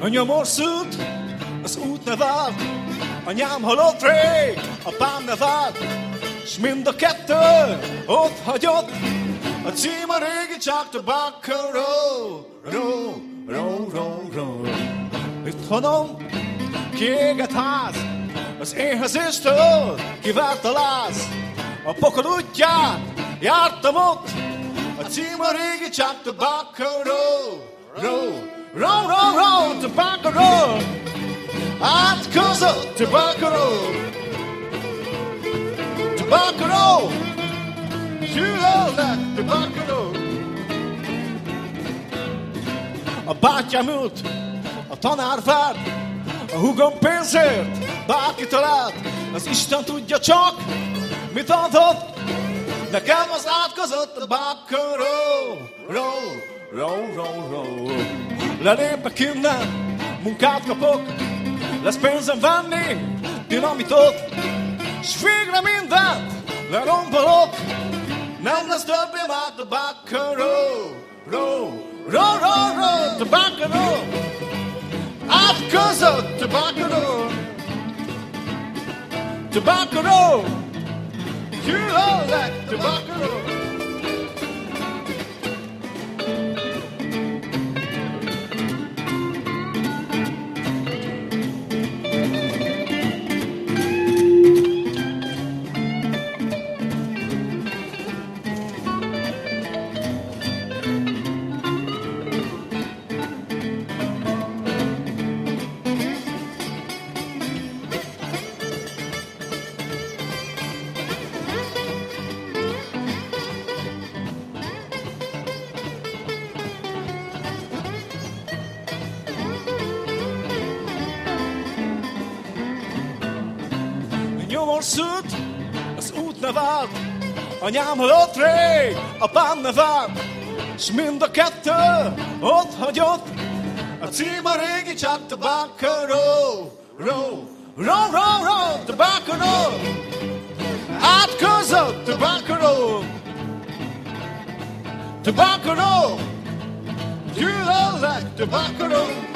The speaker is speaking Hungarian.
Nyomorszút, az út ne vált, anyám halott rég, apám ne vált, s mind a kettő ott hagyott, a cím a régi csak Tobacco Road. Itthonom kiégett ház, az éhezéstől kivárt a láz, a pokol útján jártam ott, a cím a régi csak Tobacco Road. Tobacco Road, átkozott Tobacco Road, Tobacco Road, gyűlölnek Tobacco Road. A bátyám ült, a tanár várt, a húgom pénzért bárki talált, az Isten tudja csak, mit adott, nekem az átkozott Tobacco Road. Lelépek innen, munkát kapok, lesz pénzem venni dinamitot, s végre mindent lerombolok, nem lesz többé már Tobacco Road. Tobacco Road, átkozott Tobacco Road, Tobacco Road, gyűlölnek Tobacco Road. Nyomorszút, az út ne vált, anyám halott rég, apám ne vált, s mind a kettő ott hagyott, a cím a régi csak Tobacco Road. Tobacco Road, átkozott Tobacco Road, Tobacco Road, gyűlölnek Tobacco Road.